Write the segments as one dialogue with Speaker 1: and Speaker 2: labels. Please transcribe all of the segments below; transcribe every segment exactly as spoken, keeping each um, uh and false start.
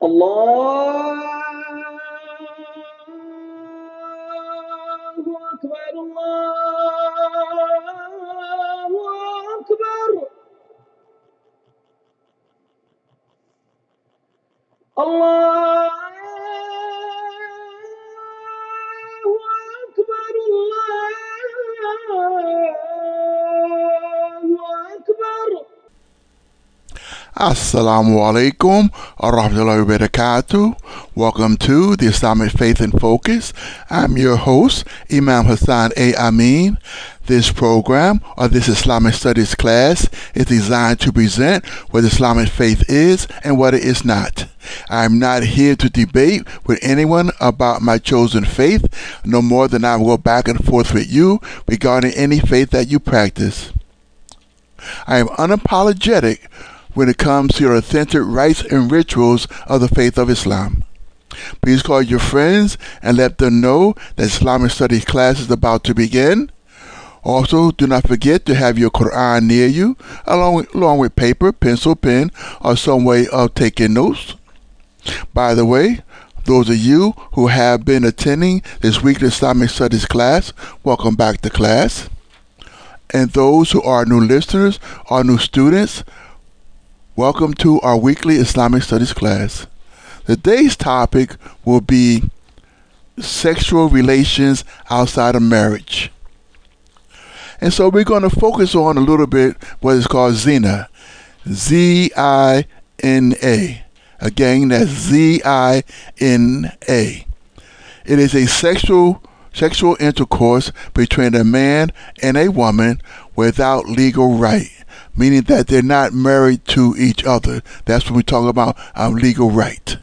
Speaker 1: الله أكبر الله أكبر الله أكبر الله أكبر.
Speaker 2: Assalamu alaikum wa rahmatullahi wa barakatuh. Welcome to the Islamic Faith in Focus. I'm your host, Imam Hassan A. Amin. This program, or this Islamic Studies class, is designed to present what Islamic faith is and what it is not. I'm not here to debate with anyone about my chosen faith, no more than I will go back and forth with you regarding any faith that you practice. I am unapologetic when it comes to your authentic rites and rituals of the faith of Islam. Please call your friends and let them know that Islamic Studies class is about to begin. Also, do not forget to have your Quran near you, along with, along with paper, pencil, pen, or some way of taking notes. By the way, those of you who have been attending this weekly Islamic Studies class, welcome back to class. And those who are new listeners or new students, welcome to our weekly Islamic Studies class. Today's topic will be sexual relations outside of marriage. And so we're going to focus on a little bit what is called zina. Z I N A. Again, that's Z I N A. It is a sexual sexual intercourse between a man and a woman without legal right, meaning that they're not married to each other. That's when we talk about um, legal right.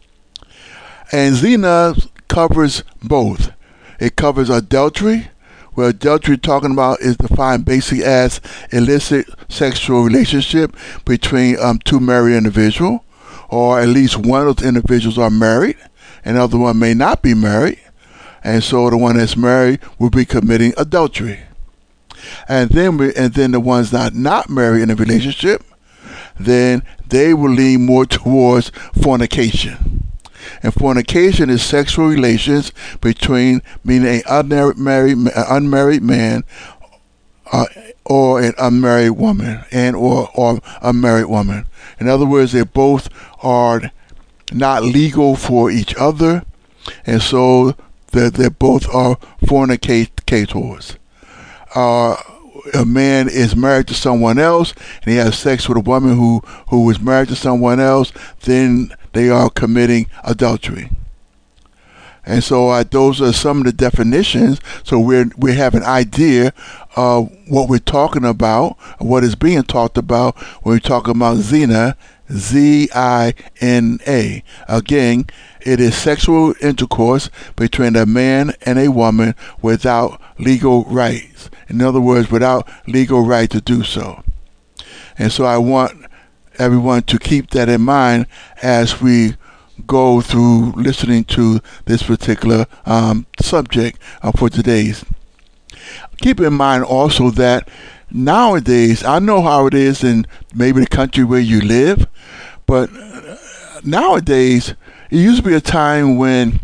Speaker 2: And zina covers both. It covers adultery, where adultery talking about is defined basically as illicit sexual relationship between um, two married individuals, or at least one of those individuals are married, and the other one may not be married, and so the one that's married will be committing adultery. And then we, and then the ones that are not married in a relationship, then they will lean more towards fornication. And fornication is sexual relations between, meaning an unmarried, unmarried man uh, or an unmarried woman, and or, or a married woman. In other words, they both are not legal for each other, and so they they both are fornicators. Uh, a man is married to someone else and he has sex with a woman who, who is married to someone else, then they are committing adultery. And so uh, those are some of the definitions. So we're, we have an idea of what we're talking about, what is being talked about when we're talking about zina, Z I N A. Again, it is sexual intercourse between a man and a woman without legal rights. In other words, without legal right to do so. And so I want everyone to keep that in mind as we go through listening to this particular um, subject uh, for today's. Keep in mind also that nowadays, I know how it is in maybe the country where you live, but nowadays, it used to be a time when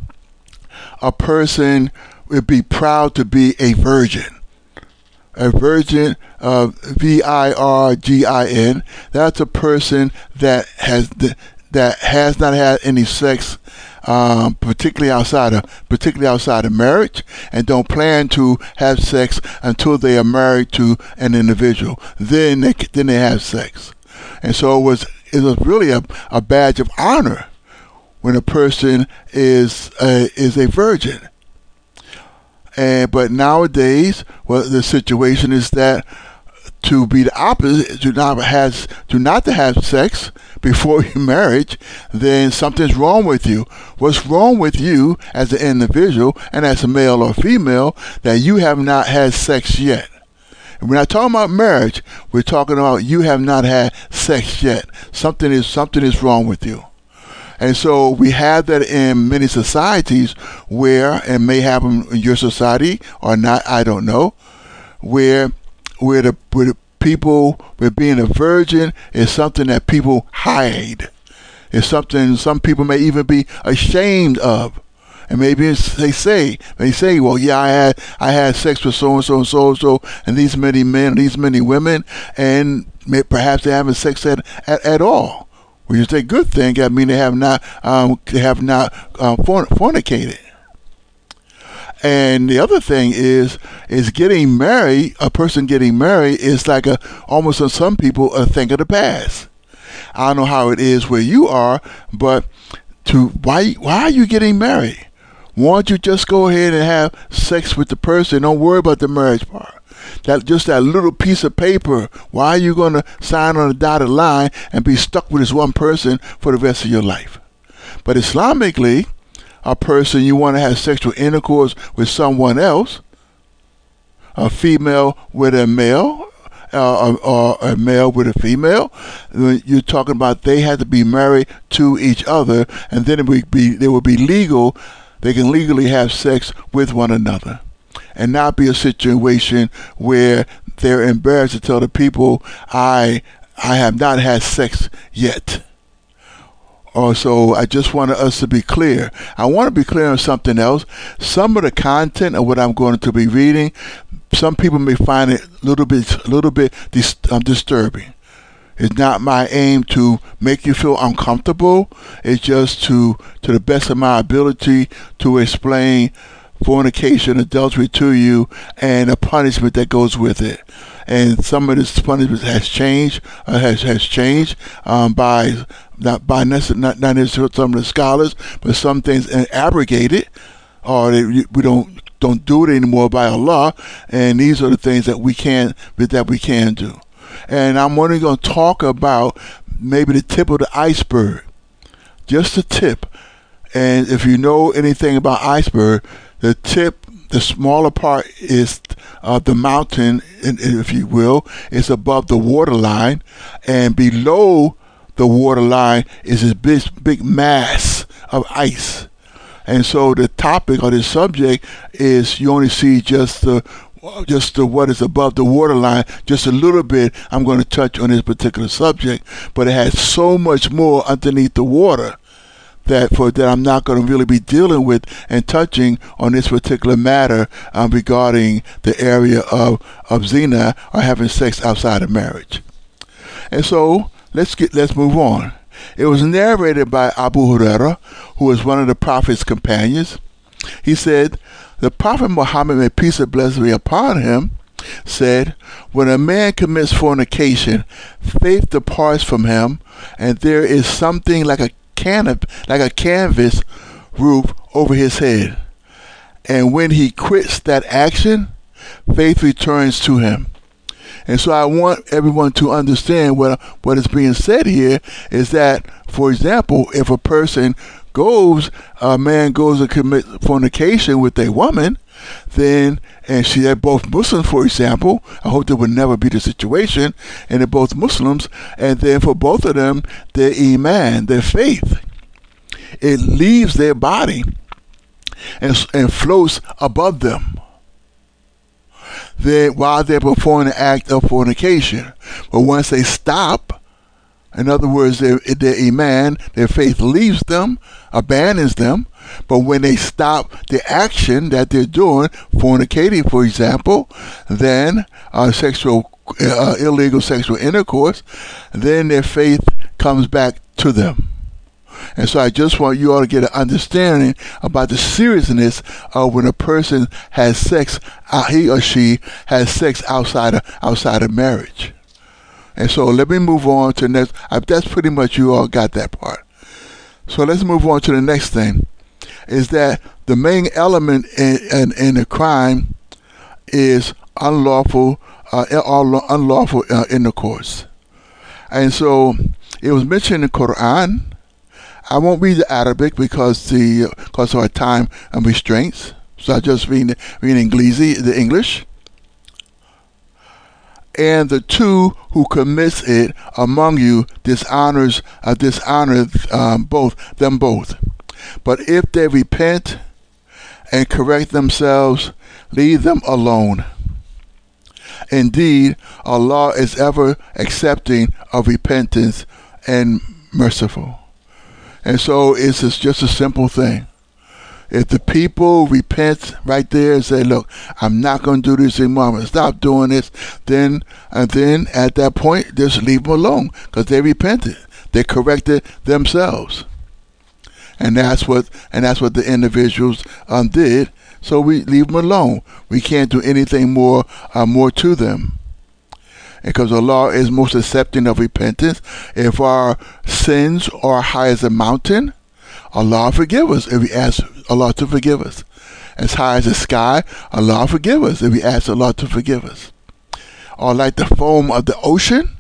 Speaker 2: a person would be proud to be a virgin. A virgin, uh, V I R G I N. That's a person that has that has not had any sex, um, particularly outside of particularly outside of marriage, and don't plan to have sex until they are married to an individual. Then they then they have sex, and so it was it was really a, a badge of honor when a person is a, is a virgin. And but nowadays, well, the situation is that to be the opposite, to not has to not to have sex before your marriage, then something's wrong with you. What's wrong with you as an individual and as a male or female that you have not had sex yet? And we're not talking about marriage. We're talking about you have not had sex yet. Something is something is wrong with you. And so we have that in many societies where, and may happen in your society or not, I don't know, where where the, where the people, where being a virgin is something that people hide. It's something some people may even be ashamed of. And maybe it's, they say, they say, well, yeah, I had, I had sex with so and so and so and so, and these many men, these many women, and may, perhaps they haven't sex at, at, at all. Which is a good thing. I mean, they have not, um, they have not uh, fornicated. And the other thing is, is getting married. A person getting married is like a almost on some people a thing of the past. I don't know how it is where you are, but to why why are you getting married? Why don't you just go ahead and have sex with the person? Don't worry about the marriage part. That just that little piece of paper. Why are you going to sign on a dotted line and be stuck with this one person for the rest of your life? But Islamically, a person you want to have sexual intercourse with someone else, a female with a male, uh, or, or a male with a female, you're talking about they have to be married to each other, and then it would be they would be legal. They can legally have sex with one another, and not be a situation where they're embarrassed to tell the people, I I have not had sex yet. Also, I just wanted us to be clear. I want to be clear on something else. Some of the content of what I'm going to be reading, some people may find it a little bit, a little bit dis- um, disturbing. It's not my aim to make you feel uncomfortable. It's just to, to the best of my ability, to explain fornication, adultery to you, and the punishment that goes with it. And some of this punishment has changed, uh, has has changed um, by not by necessarily not, not necessarily some of the scholars, but some things abrogated, or they, we don't don't do it anymore by Allah. And these are the things that we can that we can do. And I'm only going to talk about maybe the tip of the iceberg, just the tip. And if you know anything about iceberg, the tip, the smaller part is uh, the mountain, if you will, is above the waterline, and below the waterline is this big, big mass of ice. And so the topic or the subject is you only see just the just the, what is above the waterline, just a little bit. I'm going to touch on this particular subject, but it has so much more underneath the water that for that I'm not going to really be dealing with and touching on this particular matter um, regarding the area of, of zina or having sex outside of marriage. And so let's get let's move on. It was narrated by Abu Huraira, who was one of the Prophet's companions. He said, the Prophet Muhammad, may peace and blessing be upon him, said, when a man commits fornication, faith departs from him, and there is something like a canop, like a canvas roof over his head. And when he quits that action, faith returns to him. And so I want everyone to understand what what is being said here is that, for example, if a person goes, a man goes and commit fornication with a woman, then, and she, they're both Muslims, for example, I hope that would never be the situation, and they're both Muslims, and then for both of them, their iman, their faith, it leaves their body and, and floats above them. They, while they're performing the act of fornication. But once they stop, in other words, their, their iman, their faith leaves them, abandons them. But when they stop the action that they're doing, fornicating, for example, then uh, sexual, uh, illegal sexual intercourse, then their faith comes back to them. And so I just want you all to get an understanding about the seriousness of when a person has sex, uh, he or she has sex outside of, outside of marriage. And so let me move on to the next. Uh, that's pretty much you all got that part. So let's move on to the next thing. Is that the main element in, in, in the crime is unlawful, uh, unlawful uh, intercourse. And so it was mentioned in the Quran. I won't read the Arabic because the because of our time and restraints. So I just read read English, the English. And the two who commits it among you dishonors uh, dishonor um, both them both. But if they repent and correct themselves, leave them alone. Indeed, Allah is ever accepting of repentance and merciful. And so it's just just a simple thing. If the people repent right there and say, look, I'm not going to do this anymore, I'm going to stop doing this, then and then at that point, just leave them alone because they repented. They corrected themselves. And that's what and that's what the individuals um, did. So we leave them alone. We can't do anything more uh, more to them. Because Allah is most accepting of repentance. If our sins are high as a mountain, Allah forgive us if we ask Allah to forgive us. As high as the sky, Allah forgive us if we ask Allah to forgive us. Or like the foam of the ocean,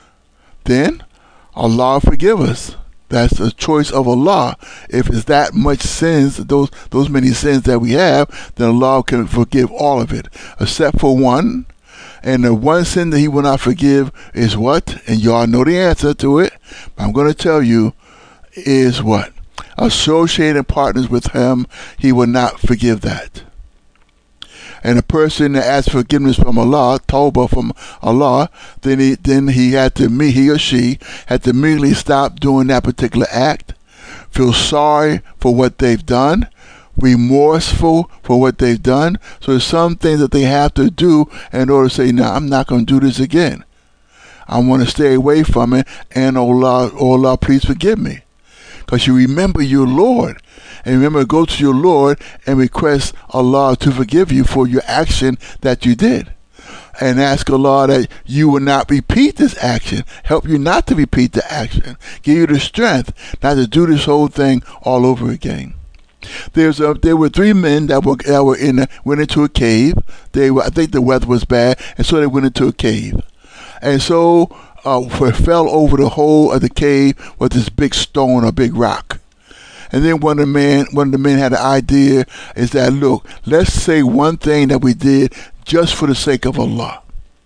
Speaker 2: then Allah forgive us. That's the choice of Allah. If it's that much sins, those those many sins that we have, then Allah can forgive all of it, except for one. And the one sin that He will not forgive is what? And y'all know the answer to it. But I'm going to tell you is what? Associating partners with Him, He will not forgive that. And a person that asks forgiveness from Allah, tawbah from Allah, then he then he had to me he or she had to immediately stop doing that particular act, feel sorry for what they've done, remorseful for what they've done. So there's some things that they have to do in order to say, no, I'm not going to do this again. I want to stay away from it, and oh Allah, oh Allah, please forgive me. Because you remember your Lord. And remember, go to your Lord and request Allah to forgive you for your action that you did. And ask Allah that you will not repeat this action. Help you not to repeat the action. Give you the strength not to do this whole thing all over again. There's a, there were three men that were that were in a, went into a cave. They were, I think the weather was bad, and so they went into a cave. And so uh, fell over the hole of the cave with this big stone or big rock. And then one of the men, one of the men had an idea, is that, look, let's say one thing that we did just for the sake of Allah.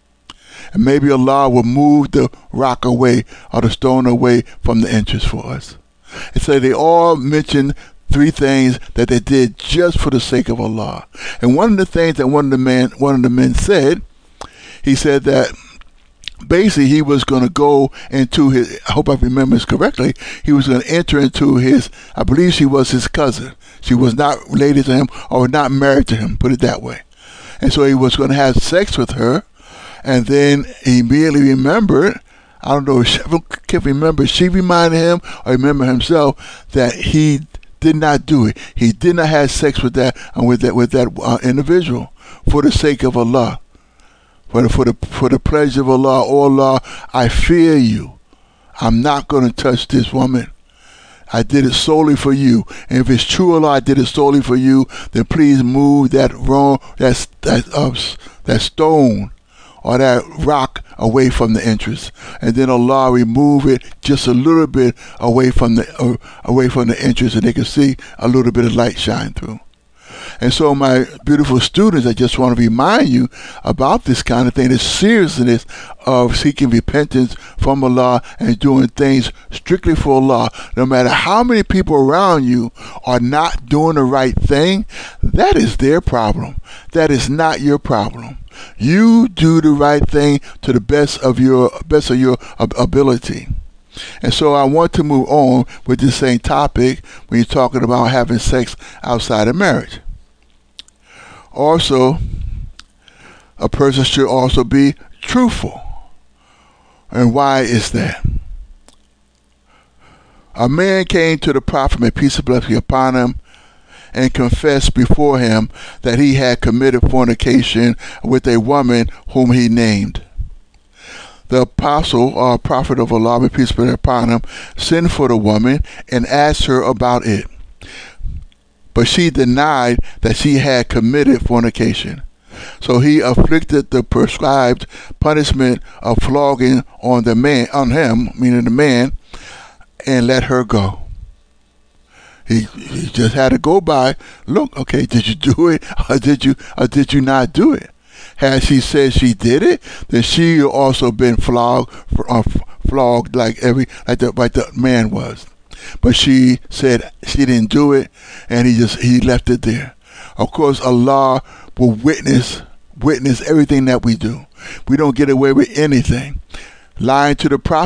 Speaker 2: And maybe Allah will move the rock away or the stone away from the entrance for us. And so they all mentioned three things that they did just for the sake of Allah. And one of the things that one of the men, one of the men said, he said that basically he was going to go into his, I hope I remember this correctly, he was going to enter into his, I believe she was his cousin. She was not related to him or not married to him, put it that way. And so he was going to have sex with her, and then he immediately remembered, I don't know, I can't remember, she reminded him or remember himself that he did not do it. He did not have sex with that uh, with that with that uh, individual for the sake of Allah. For the, for the for the pleasure of Allah, oh Allah, I fear you. I'm not going to touch this woman. I did it solely for you. And if it's true, Allah, I did it solely for you, then please move that wrong that that uh, that stone or that rock away from the entrance, and then Allah remove it just a little bit away from the uh, away from the entrance, and they can see a little bit of light shine through. And so, my beautiful students, I just want to remind you about this kind of thing, the seriousness of seeking repentance from Allah and doing things strictly for Allah. No matter how many people around you are not doing the right thing, that is their problem. That is not your problem. You do the right thing to the best of your best of your ability. And so I want to move on with this same topic when you're talking about having sex outside of marriage. Also, a person should also be truthful. And why is that? A man came to the Prophet, may peace and blessing upon him, and confessed before him that he had committed fornication with a woman whom he named. The apostle or prophet of Allah, may peace be upon him, sent for the woman and asked her about it. But she denied that she had committed fornication. So he inflicted the prescribed punishment of flogging on the man, on him, meaning the man, and let her go. He, he just had to go by. Look, okay, did you do it, or did you, or did you not do it? Had she said she did it, then she also been flogged, uh, flogged like every, like the, like the man was. But she said she didn't do it, and he just he left it there. Of course, Allah will witness witness everything that we do. We don't get away with anything. Lying to the Prophet,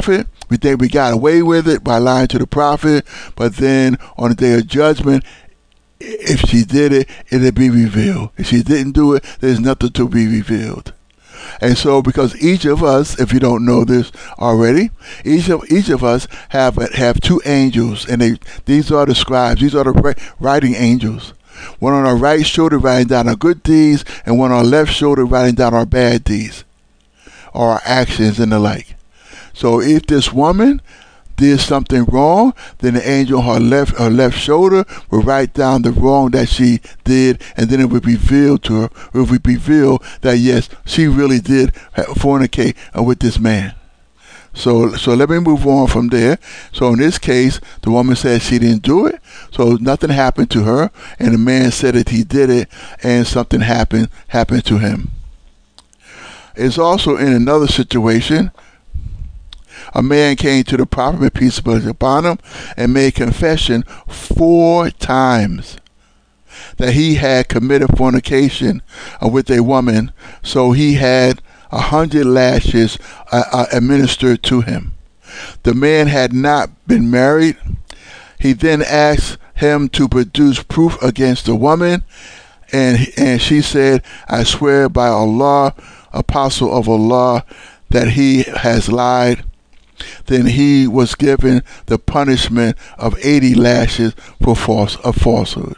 Speaker 2: We think we got away with it by lying to the prophet, but then on the day of judgment, if she did it, it'll be revealed. If she didn't do it, there's nothing to be revealed. And so, because each of us, if you don't know this already, each of each of us have have two angels, and they these are the scribes. These are the writing angels. One on our right shoulder writing down our good deeds, and one on our left shoulder writing down our bad deeds, or our actions and the like. So, if this woman did something wrong, then the angel on her left her left shoulder will write down the wrong that she did, and then it would be revealed to her. It would be revealed that yes, she really did fornicate with this man. So, so let me move on from there. So in this case, the woman said she didn't do it, so nothing happened to her, and the man said that he did it, and something happened happened to him. It's also in another situation. A man came to the prophet, may peace be upon him, and made confession four times that he had committed fornication with a woman. So he had a hundred lashes uh, uh, administered to him. The man had not been married. He then asked him to produce proof against the woman, and and she said, "I swear by Allah, apostle of Allah, that he has lied." Then he was given the punishment of eighty lashes for false of falsehood.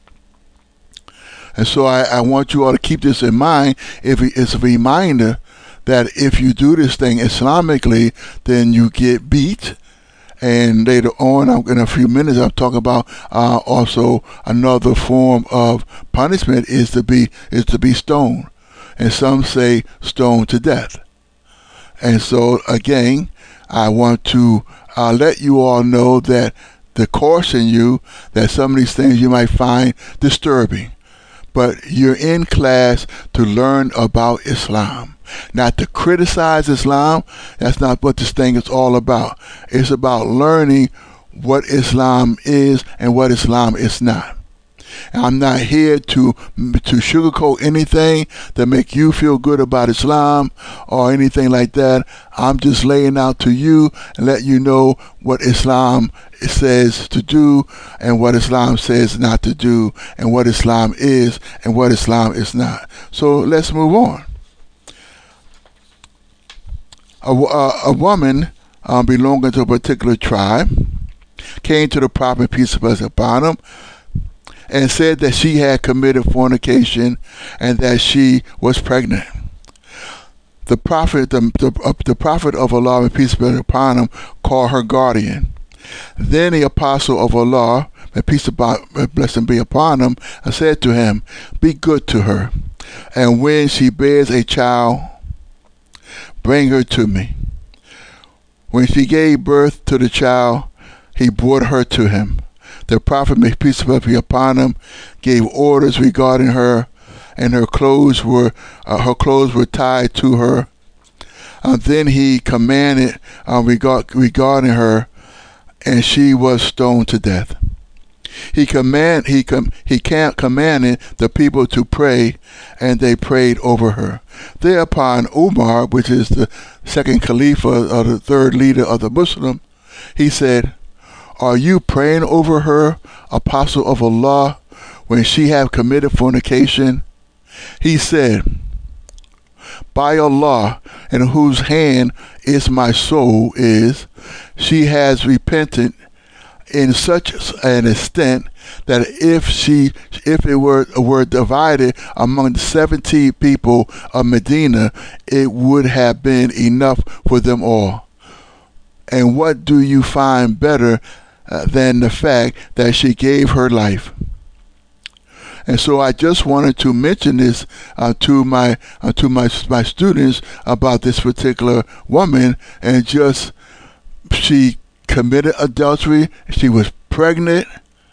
Speaker 2: And so I, I want you all to keep this in mind. If it's a reminder that if you do this thing Islamically, then you get beat. And later on, in a few minutes, I'll talk about uh, also another form of punishment is to be is to be stoned, and some say stoned to death. And so again, I want to uh, let you all know that to caution you that some of these things you might find disturbing. But you're in class to learn about Islam, not to criticize Islam. That's not what this thing is all about. It's about learning what Islam is and what Islam is not. I'm not here to to sugarcoat anything to make you feel good about Islam or anything like that. I'm just laying out to you and let you know what Islam says to do and what Islam says not to do, and what Islam is and what Islam is not. So let's move on. A, a, a woman um, belonging to a particular tribe came to the prophet, peace be upon him, and said that she had committed fornication and that she was pregnant. The prophet, the, the, uh, the prophet of Allah, and peace be upon him, called her guardian. Then the apostle of Allah, may peace about, blessing be upon him, said to him, "Be good to her, and when she bears a child, bring her to me." When she gave birth to the child, he brought her to him. The prophet, may peace be upon him, gave orders regarding her, and her clothes were uh, her clothes were tied to her. Uh, then he commanded uh, regard, regarding her, and she was stoned to death. He command he com, he can't commanded the people to pray, and they prayed over her. Thereupon Umar, which is the second Khalifa or the third leader of the Muslim, he said, "Are you praying over her, apostle of Allah, when she have committed fornication?" He said, "By Allah, in whose hand is my soul is, she has repented in such an extent that if she, if it were were divided among the seventy people of Medina, it would have been enough for them all. And what do you find better Uh, than the fact that she gave her life?" And so I just wanted to mention this uh, to my uh, to my my students about this particular woman, and just she committed adultery. She was pregnant.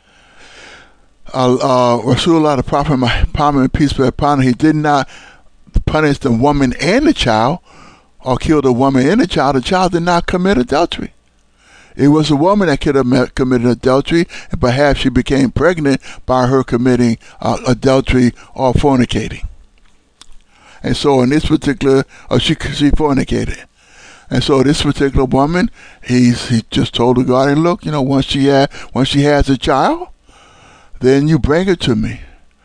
Speaker 2: Uh, uh, Rasulullah, the Prophet, Muhammad, peace be upon him, he did not punish the woman and the child, or kill the woman and the child. The child did not commit adultery. It was a woman that could have committed adultery, and perhaps she became pregnant by her committing uh, adultery or fornicating. And so in this particular, uh, she, she fornicated. And so this particular woman, he's he just told the guardian, look, you know, once she had once she has a child, then you bring her to me.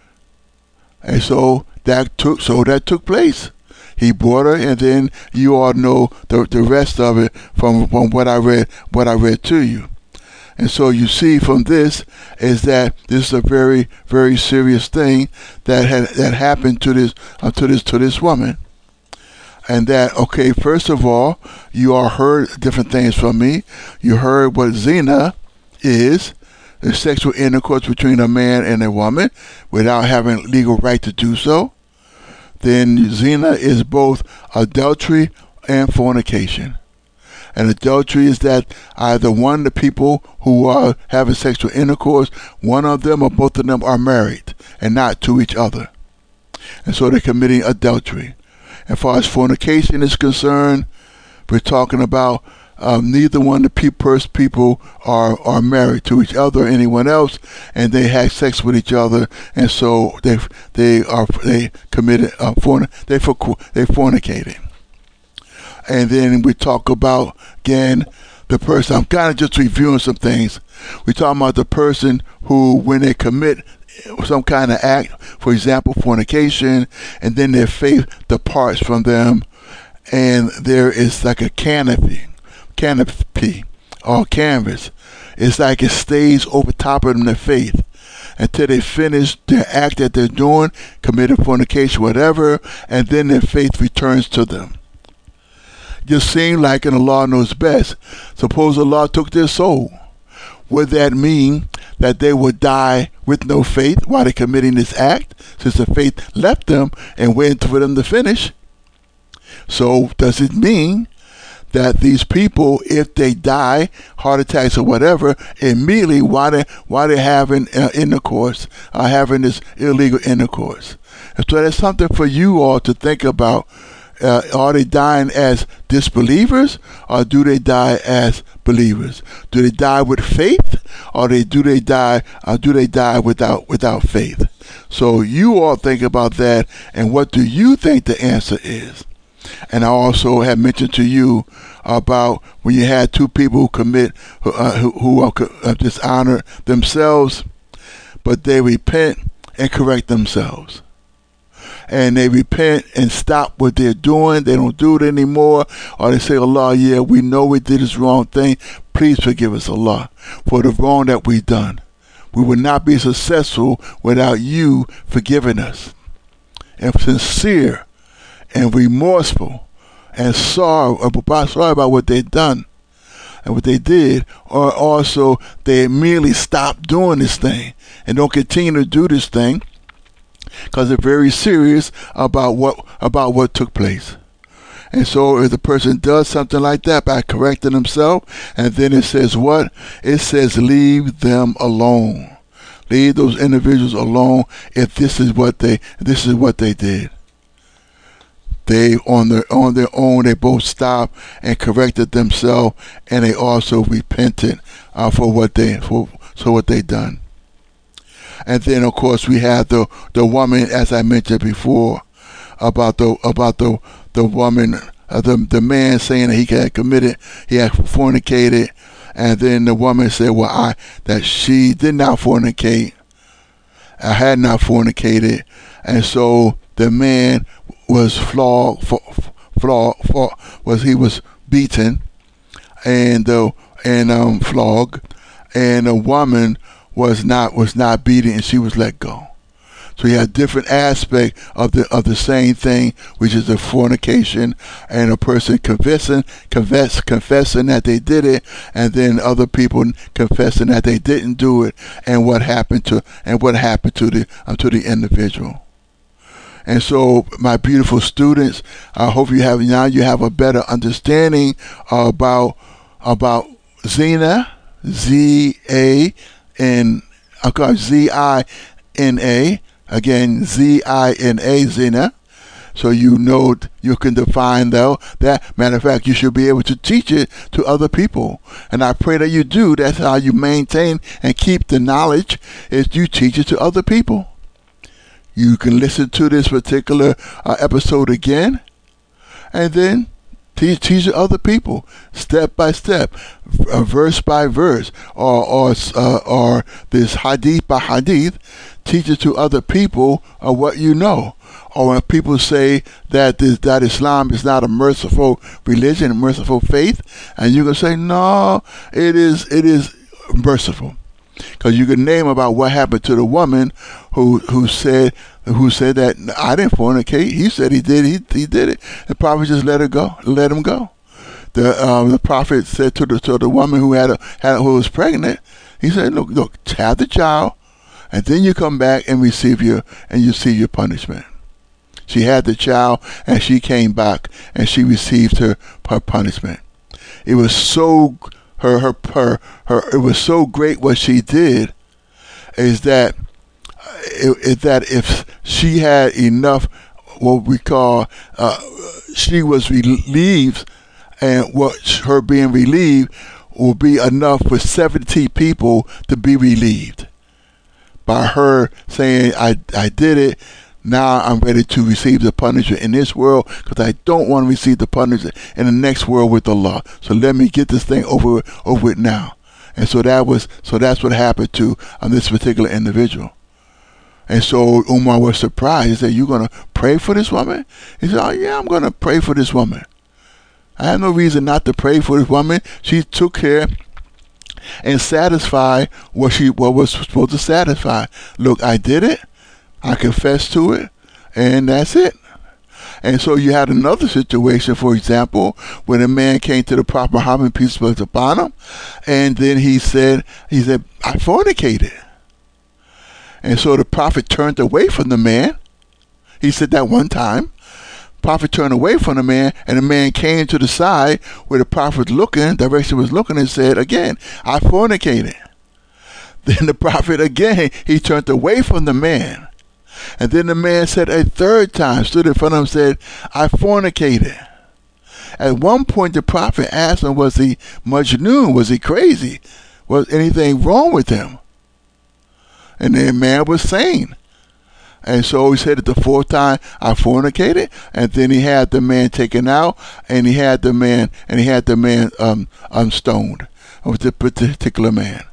Speaker 2: And so that took so that took place. He brought her, and then you all know the the rest of it from, from what I read what I read to you. And so you see from this is that this is a very, very serious thing that had that happened to this uh, to this to this woman. And that, okay, first of all, you all heard different things from me. You heard what zina is, the sexual intercourse between a man and a woman without having legal right to do so. Then zina is both adultery and fornication. And adultery is that either one of the people who are having sexual intercourse, one of them or both of them are married and not to each other. And so they're committing adultery. As far as fornication is concerned, we're talking about um, neither one of the pe- first people are, are married to each other or anyone else, and they had sex with each other, and so they they are they committed uh, forn- they for- they fornicated. And then we talk about again the person. I'm kind of just reviewing some things. We're talking about the person who, when they commit some kind of act, for example, fornication, and then their faith departs from them, and there is like a canopy, canopy or canvas. It's like it stays over top of them, their faith, until they finish their act that they're doing, committed fornication, whatever, and then their faith returns to them. Just seems like, and Allah knows best, suppose Allah took their soul. Would that mean that they would die with no faith while they're committing this act, since the faith left them and waited for them to finish? So does it mean that these people, if they die, heart attacks or whatever, immediately while they while they're having uh, intercourse, are uh, having this illegal intercourse? And so that's something for you all to think about. Uh, are they dying as disbelievers, or do they die as believers? Do they die with faith, or they do they die or do they die without without faith? So you all think about that, and what do you think the answer is? And I also have mentioned to you about when you had two people who commit uh, who, who are, uh, dishonor themselves, but they repent and correct themselves. And they repent and stop what they're doing. They don't do it anymore. Or they say, Allah, yeah, we know we did this wrong thing. Please forgive us, Allah, for the wrong that we've done. We would not be successful without you forgiving us. And sincere and remorseful and sorry, sorry about what they've done and what they did. Or also they immediately stop doing this thing and don't continue to do this thing, because they're very serious about what about what took place. And so if the person does something like that by correcting himself, and then it says what? It says leave them alone. Leave those individuals alone if this is what they this is what they did. They on their on their own, they both stopped and corrected themselves, and they also repented uh, for what they for so what they done. And then, of course, we have the the woman, as I mentioned before, about the about the the woman, uh, the the man saying that he had committed, he had fornicated, and then the woman said, "Well, I that she did not fornicate, I had not fornicated," and so the man was flogged, flogged, flogged was he was beaten, and uh, and um flogged, and the woman was not was not beaten, and she was let go. So you have different aspect of the of the same thing, which is the fornication, and a person confessing confess confessing that they did it, and then other people confessing that they didn't do it, and what happened to and what happened to the uh, to the individual. And so, my beautiful students, I hope you have now you have a better understanding about about zina, Z A. And I call Z I N A, again, Z I N A, zina. So you know, you can define though that. Matter of fact, you should be able to teach it to other people. And I pray that you do. That's how you maintain and keep the knowledge, is you teach it to other people. You can listen to this particular uh, episode again, and then Teach, teach other people step by step, uh, verse by verse, or or uh, or this hadith by hadith. Teach it to other people of what you know. Or when people say that this, that Islam is not a merciful religion, a merciful faith, and you can say no, it is it is merciful, because you can name about what happened to the woman who who said who said that I didn't fornicate. He said he did. He he did it. The prophet just let her go, let him go. The um, the prophet said to the to the woman who had a had who was pregnant, he said, look look, have the child, and then you come back and receive your and you receive your punishment. She had the child, and she came back, and she received her, her punishment. It was so her her her her. It was so great what she did, is that it, it, that if she had enough, what we call, uh, she was relieved, and what her being relieved will be enough for seventy people to be relieved by her saying, "I I did it. Now I'm ready to receive the punishment in this world, because I don't want to receive the punishment in the next world with Allah. So let me get this thing over over with now." And so that was so that's what happened to um, this particular individual. And so Umar was surprised. He said, "You're gonna pray for this woman?" He said, "Oh yeah, I'm gonna pray for this woman. I have no reason not to pray for this woman. She took care and satisfied what she what was supposed to satisfy. Look, I did it. I confess to it, and that's it." And so you had another situation, for example, when a man came to the Prophet Muhammad, peace be upon him, and then he said, he said, "I fornicated." And so the Prophet turned away from the man. He said that one time. Prophet turned away from the man, and the man came to the side where the Prophet was looking, direction was looking, and said again, "I fornicated." Then the Prophet again, he turned away from the man. And then the man said a third time, stood in front of him and said, "I fornicated." At one point, the Prophet asked him, was he Majnun? Was he crazy? Was anything wrong with him? And the man was sane. And so he said it the fourth time, "I fornicated." And then he had the man taken out, and he had the man, and he had the man um, um stoned, with the particular man.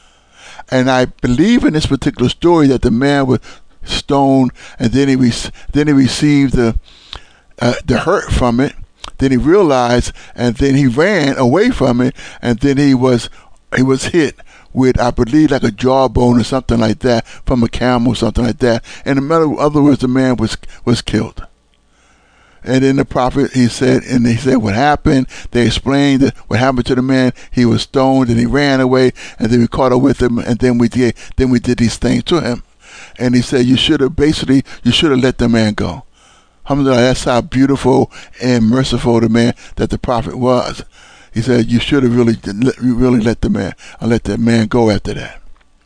Speaker 2: And I believe in this particular story that the man was stoned, and then he re- then he received the uh, the hurt from it. Then he realized, and then he ran away from it, and then he was he was hit with, I believe, like a jawbone or something like that from a camel, something like that. And in other words, the man was was killed. And then the Prophet, he said, and he said what happened. They explained that what happened to the man. He was stoned, and he ran away, and then we caught up with him, and then we did then we did these things to him. And he said, you should have basically, you should have let the man go. Alhamdulillah, that's how beautiful and merciful the man that the Prophet was. He said, you should have really, really let the man, I let that man go after that.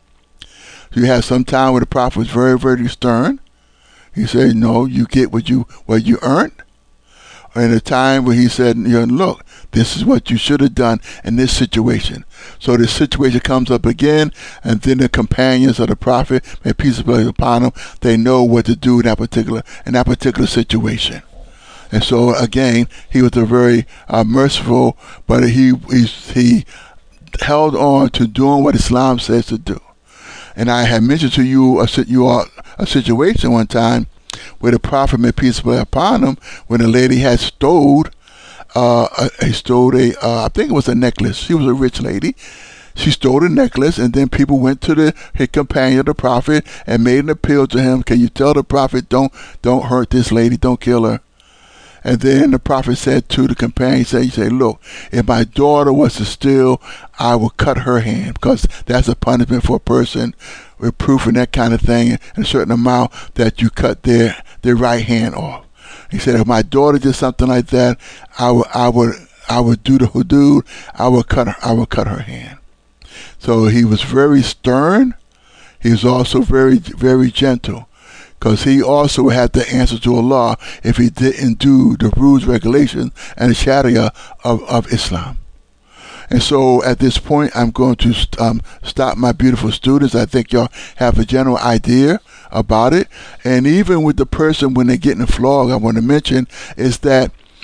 Speaker 2: So you had some time where the Prophet was very, very stern. He said, no, you get what you what you earned. And a time where he said, you know, look, this is what you should have done in this situation. So this situation comes up again, and then the companions of the Prophet, may peace be upon them, they know what to do in that particular in that particular situation. And so again, he was a very uh, merciful, but he, he he held on to doing what Islam says to do. And I had mentioned to you a, you all, a situation one time where the Prophet, may peace be upon him, when a lady had stole, uh, he stole a, uh, I think it was a necklace. She was a rich lady. She stole a necklace, and then people went to the his companion, the Prophet, and made an appeal to him. Can you tell the Prophet, don't don't hurt this lady, don't kill her? And then the Prophet said to the companion, he said, he said, look, if my daughter was to steal, I will cut her hand, because that's a punishment for a person with proof and that kind of thing, and a certain amount that you cut their their right hand off. He said, if my daughter did something like that, I would I would I would do the hudud, I would cut her I would cut her hand. So he was very stern. He was also very very gentle, because he also had to answer to Allah if he didn't do the rules, regulations, and the Sharia of, of Islam. And so at this point, I'm going to um, stop my beautiful students. I think y'all have a general idea about it. And even with the person, when they're getting flogged, I want to mention is that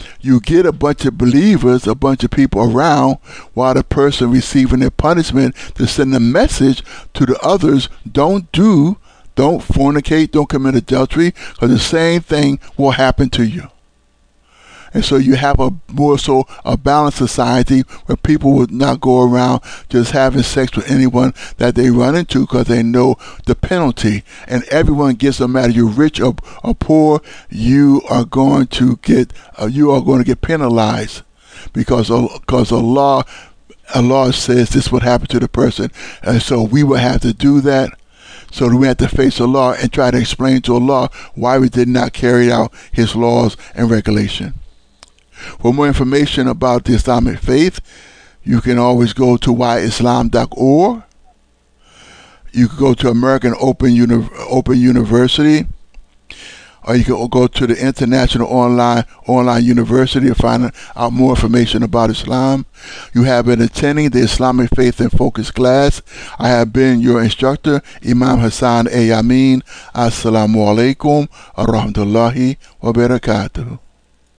Speaker 2: you get a bunch of believers, a bunch of people around, while the person receiving their punishment to send a message to the others, don't do, don't fornicate, don't commit adultery, because the same thing will happen to you. And so you have a more so a balanced society where people would not go around just having sex with anyone that they run into, because they know the penalty. And everyone gets, no matter you're rich or, or poor, you are going to get uh, you are going to get penalized, because because Allah Allah says this would happen to the person, and so we will have to do that. So we have to face Allah and try to explain to Allah why we did not carry out His laws and regulation. For more information about the Islamic faith, you can always go to why islam dot org. You can go to American Open, Uni- Open University, or you can go to the International Online Online University to find out more information about Islam. You have been attending the Islamic Faith in Focus class. I have been your instructor, Imam Hassan A. Amin. Assalamu alaikum wa rahmatullahi wa barakatuh.